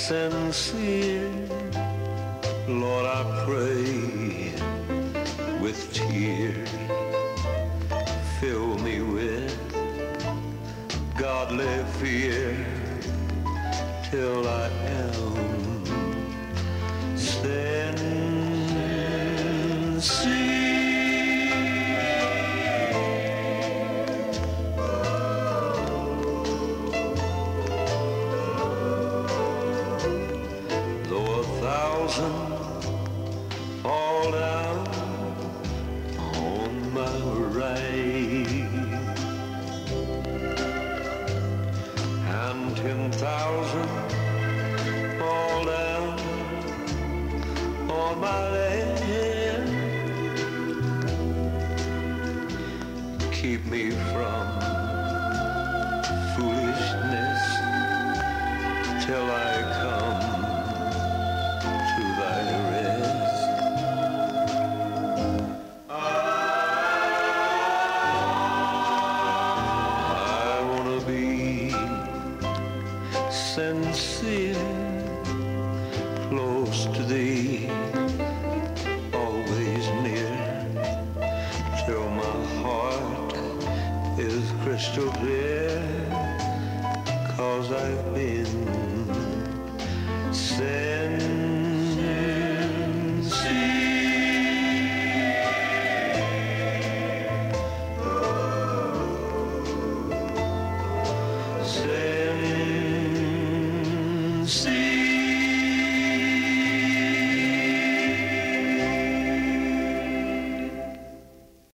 sincere. Lord, I pray with tears. Fill me with godly fear till I am sincere. Though 1,000 fall down on my right, and 10,000 fall down on my left, keep me from foolishness till I come to thy rest. I wanna be sincere, close to thee, always near, till my heart is crystal clear, 'cause I've been sincere. Sincere.